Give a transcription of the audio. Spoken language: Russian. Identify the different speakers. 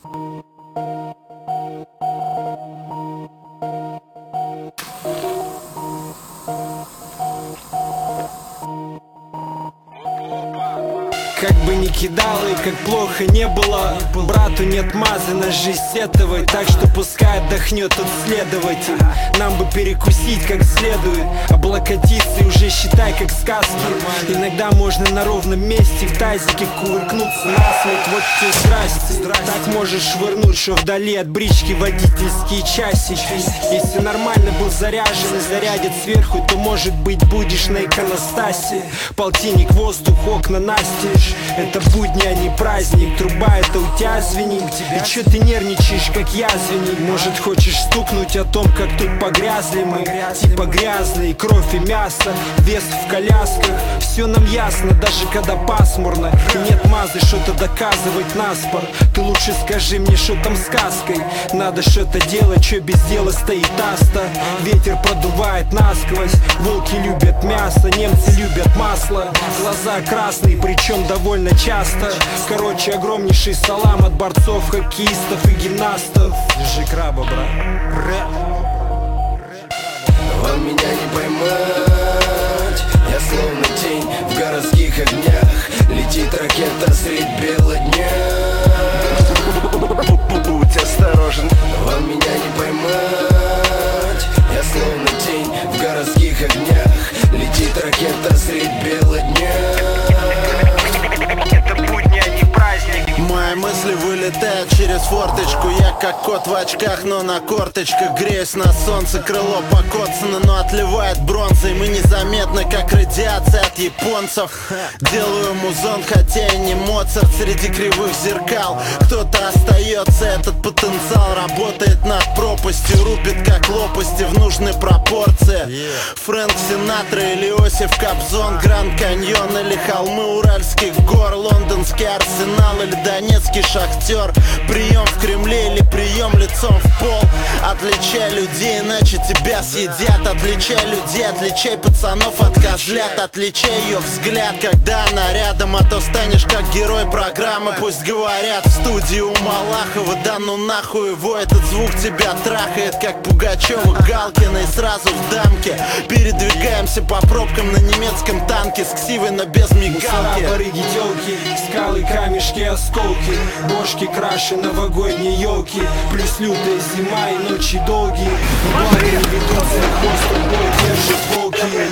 Speaker 1: Как бы ни кидало и как плохо не было, брату нет мазы на жизнь сетовать. Так что пускай отдохнет тот следователь. Нам бы перекусить как следует, облокотиться и уже считай как сказки. Иногда можно на ровном месте в тазике кувыркнуться насмерть. Вот тебе здрасте. Так можешь швырнуть, что вдали от брички водительские часики. Если нормально был заряжен и зарядит сверху, то может быть будешь на иконостасе. Полтинник, воздух, окна настежь. Это будни, а не праздник. Труба это у тебя звенит. И чё ты нервничаешь, как язвенник? Может хочешь стукнуть о том, как тут погрязли мы? Типа грязные, кровь и мясо, вес в колясках. Все нам ясно, даже когда пасмурно. И нет мазы что-то доказывать наспор. Ты лучше скажи мне, что там сказкой. Надо что-то делать, что без дела стоит аста. Ветер продувает насквозь. Волки любят мясо, немцы любят масло. Глаза красные, причем довольно часто. Короче, огромнейший салам от борцов, хоккеистов и гимнастов. Держи краба, брат.
Speaker 2: Вам меня не поймать. Я словно тень в городских огнях. Летит ракета средь бела дня. Будь осторожен. Вам меня не поймать. Я словно тень в городских огнях. Летит ракета средь бела дня.
Speaker 3: Мои мысли вылетают через форточку. Я как кот в очках, но на корточках. Греюсь на солнце, крыло покоцано, но отливает бронзой. Мы незаметны, как радиация от японцев. Делаю музон, хотя и не Моцарт. Среди кривых зеркал кто-то остается. Этот потенциал работает над пропастью. Рубит как лопасти в нужной пропорции. Фрэнк Синатра или Иосиф Кобзон. Гранд Каньон или холмы Уральских гор. Лондонский Арсенал или Донецкий Шахтер. Прием в Кремле или прием лицом в пол. Отличай людей, иначе тебя съедят. Отличай людей, отличай пацанов от козлят. Отличай ее взгляд, когда она рядом. А то станешь как герой программы. Пусть говорят в студии у Малахова. Да ну нахуй его, этот звук тебя трахает. Как Пугачева, Галкина и сразу в дамке. Передвигаемся по пробкам на немецком танке. С ксивой, но без мигалки.
Speaker 1: Барыги, тёлки, скалы, камешки, осколки. Бошки краше новогодней елки. Плюс лютая зима и ночи долгие. Благо не ведутся, хвост бой держит волки.